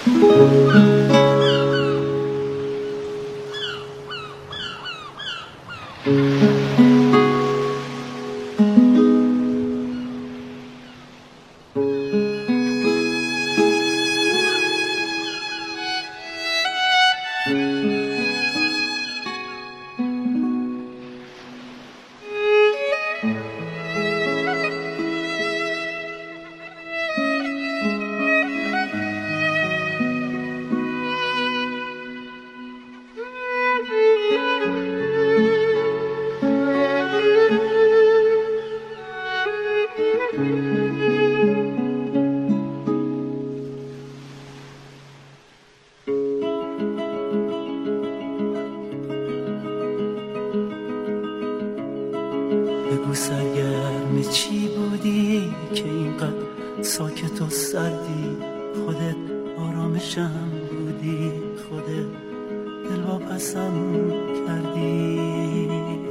بگو سرگرم چی بودی که اینقدر ساکت و سردی؟ خودت آرامشم بودی، خودت دلواپسم کردی.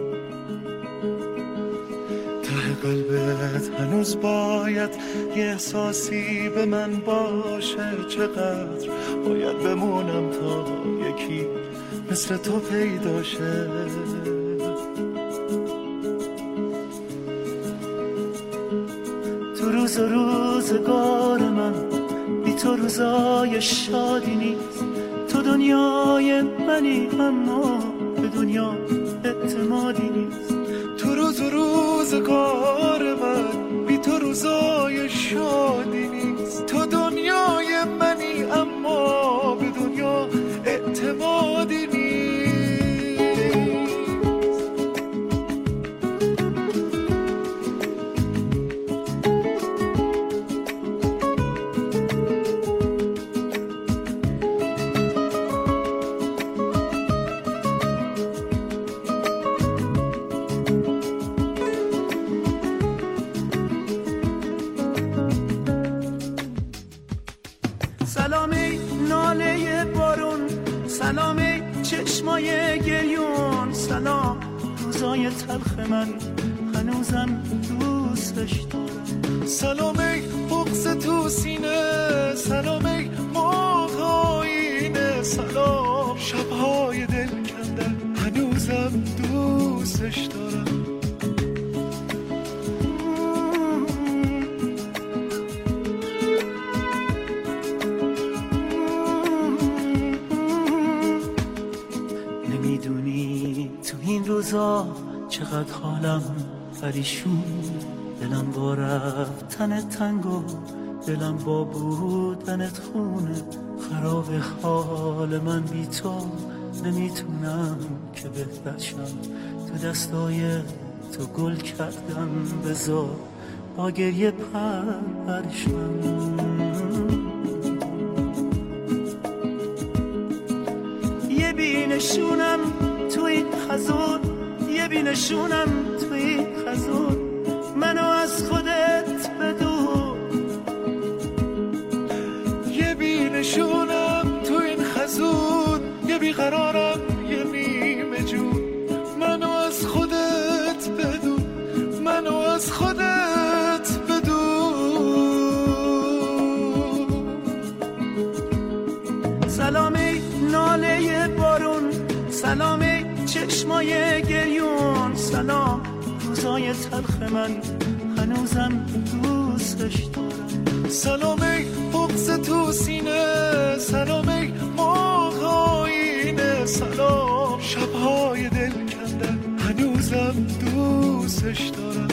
ته قلبت هنوز باید یه احساسی به من باشه. چقدر باید بمونم تا یکی مثل تو پیدا شه. تو روز و روزگار من بی تو روزای شادی نیست. تو دنیای منی اما به دنیا اعتمادی نیست. تو روز و روزگار من بی تو روزای شادی نیست. تو دنیای منی اما به دنیا اعتمادی نیست. سلامی ناله بارون، سلامی چشمای گریون، سلام روزای تلخ من هنوزم دوستش دارم. سلامی بغض تو سینه، سلامی موج آینه، سلام شبهای دل کندن هنوزم دوستش دارم. نمیدونی تو این روزا چقدر حالم پریشون، دلم با رفتن تنگ و دلم با بودنت خونه. خراب حال من بی تو، نمیتونم که بهتر شم. تو دستای تو گل کردم، بذار با گریه پرشم. یه بینشونم تو این خزون، یه بینشونم تو این خزون، منو از خودت بدون. یه بینشونم تو این خزون، یه بیقرارم یه نیمه جون، منو از خودت بدون، منو از خودت بدون. سلامی ناله بارون، سلامی چشمای گریون، سلام روزای تلخ من هنوزم دوستش دارم. سلامی بغض تو سینه، سلامی موج آینه، سلام شبهای دل کندن هنوزم دوستش دارم.